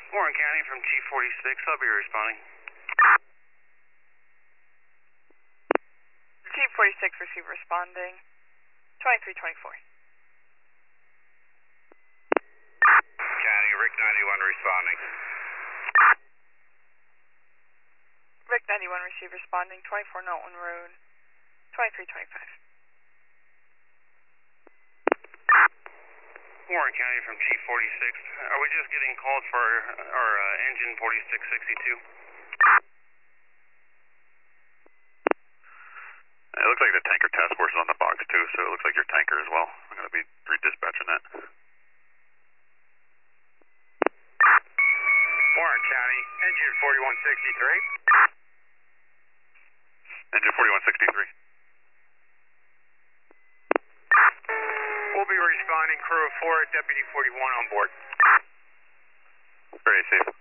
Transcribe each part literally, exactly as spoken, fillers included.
Warren County from T forty-six, I'll be responding. T forty-six, receive responding. twenty-three twenty-four. County, Rick ninety-one responding. Rick ninety-one, receive responding. twenty-four Knowlton Road, twenty-three twenty-five. Warren County from T forty-six, are we just getting called for our uh, engine forty-six sixty-two? It looks like the tanker task force is on the box too, so it looks like your tanker as well. I'm going to be redispatching that. Warren County, engine forty-one sixty-three. Engine forty-one sixty-three. We'll be responding, crew of four, Deputy forty-one on board. Very safe.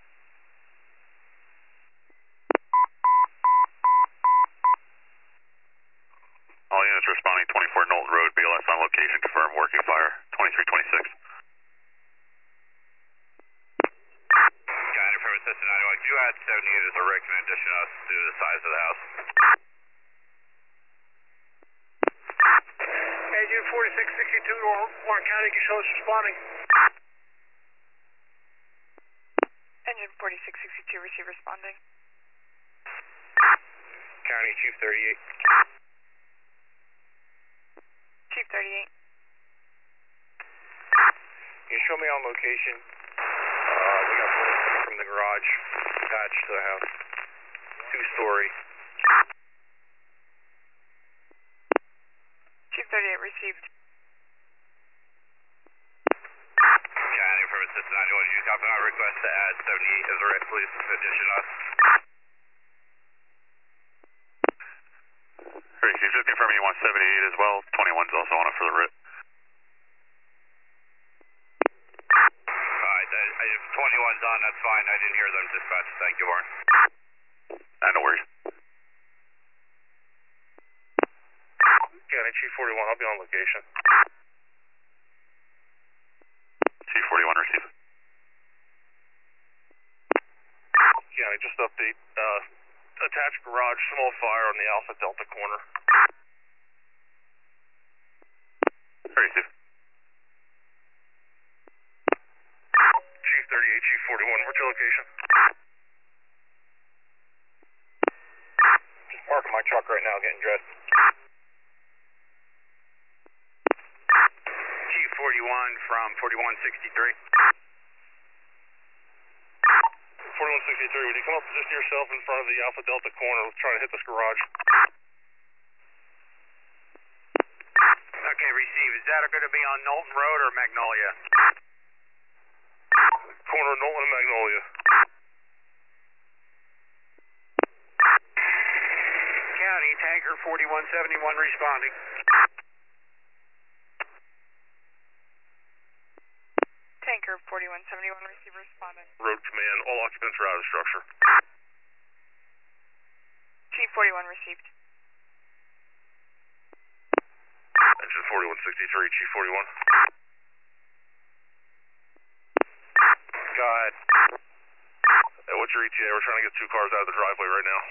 All units responding, twenty-four Knowlton Road, B L S on location, confirm working fire, twenty-three twenty-six. County from Assistant ninety-one, could you add seventy-eight as a Rick in addition to us due to the size of the house? Engine forty-six sixty-two, Warren County, can show us responding. Engine forty-six sixty-two, receive responding. County, Chief thirty-eight. Chief thirty-eight. Can you show me on location? Uh, we got bullets coming from the garage attached to the house. Two-story. Chief thirty-eight, received. County from Assistant ninety-one, you copy my request to add seventy-eight as a Rick, please, in addition to us. Very safe, just confirming you want seventy-eight as well, twenty-one's also on it for the R I T. Alright, if twenty-one's on, that's fine, I didn't hear them dispatch, thank you, Warren. Uh, no worries. County, Chief forty-one, I'll be on location. Chief forty-one, receive. County, just update, uh, attached garage, small fire on the Alpha Delta corner. Very safe. Chief thirty-eight, Chief forty-one, what's your location? Just parking my truck right now, getting dressed. Chief forty-one from forty-one sixty-three. forty-one sixty-three, would you come up and position yourself in front of the Alpha Delta corner, trying to hit this garage? Okay, receive. Is that going to be on Knowlton Road or Magnolia? Corner of Knowlton and Magnolia. County, tanker forty-one seventy-one responding. Tanker forty-one seventy-one, receive responding. Road command, all occupants are out of the structure. Chief forty-one, received. Engine forty-one sixty-three, Chief forty-one. Go ahead. Hey, what's your E T A? We're trying to get two cars out of the driveway right now.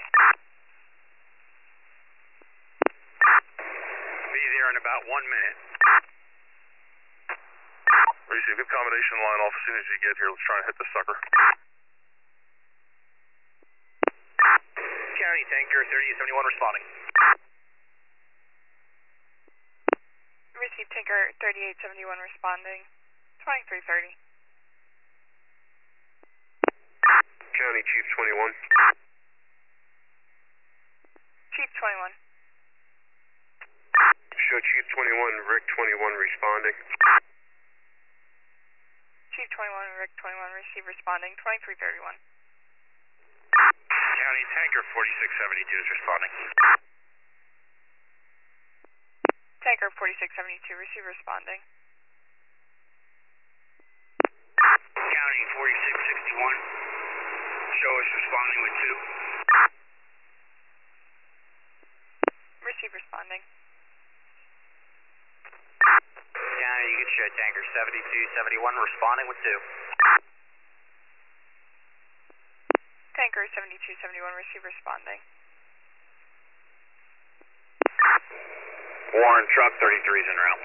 Be there in about one minute. Receive, good combination line off as soon as you get here. Let's try and hit this sucker. County, tanker thirty-eight seventy-one responding. Receive tanker thirty-eight seventy-one responding. twenty-three thirty. County, Chief twenty-one. Chief twenty-one. Show Chief twenty-one, Rick twenty-one responding. Chief twenty-one, Rick twenty-one, receive responding. twenty-three thirty-one. County, tanker forty-six seventy-two is responding. Tanker forty-six seventy-two, receive responding. County, forty-six sixty-one. Show us responding with two. Receive responding. County, you can show tanker seventy-two seventy-one responding with two. Tanker seventy-two seventy-one, receive responding. Warren, truck thirty-three is en route.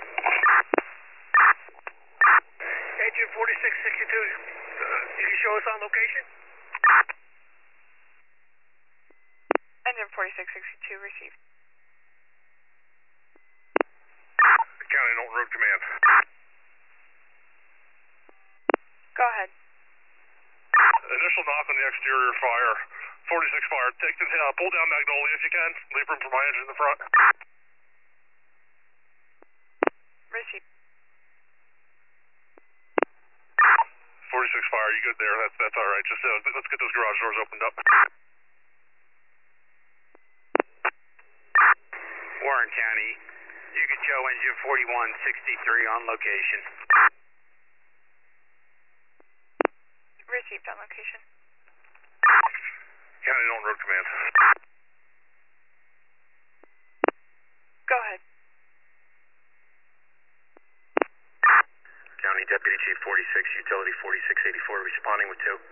Engine forty-six sixty-two, uh, did you show us on location? Engine forty-six sixty-two, received. County Norton Road Command. Go ahead. Initial knock on the exterior fire. forty-six fire. Take the, uh, pull down Magnolia if you can. Leave room for my engine in the front. Received. forty-six fire, you good there? That's that's all right. Just uh, let's get those garage doors opened up. Warren County, you can show engine forty-one sixty-three on location. Received on location. County Norton Road Command. Go ahead. County Deputy Chief forty-six, Utility forty-six eighty-four, responding with two.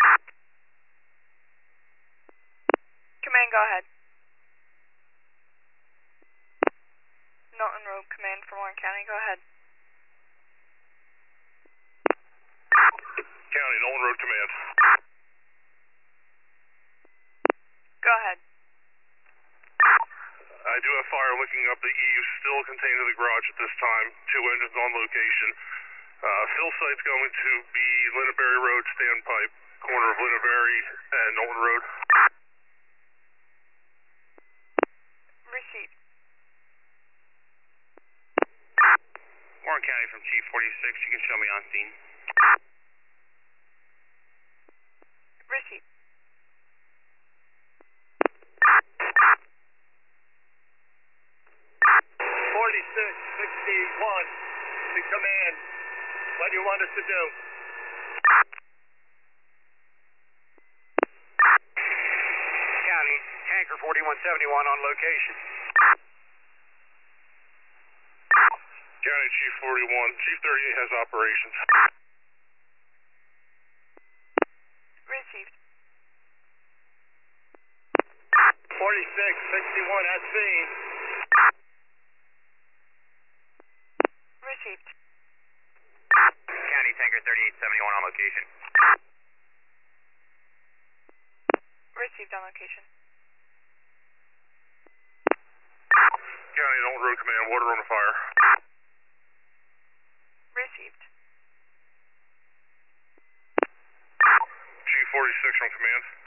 Command, go ahead. Norton Road Command from Warren County, go ahead. County Norton Road Command. Go ahead. I do have fire looking up the eaves, still contained in the garage at this time. Two engines on location. Uh, fill site's going to be Linnaberry Road, standpipe, corner of Linnaberry and Norton Road. Received. Warren County from Chief forty-six, you can show me on scene. Received. forty-six sixty-one, to command. What do you want us to do? County, Tanker forty-one seventy-one on location. County Chief forty-one, Chief thirty-eight has operations. Received. forty-six sixty-one at scene. Received. County Tanker thirty-eight seventy-one on location. Received on location. County Norton Road Command, water on the fire. Received. Chief forty-six from command.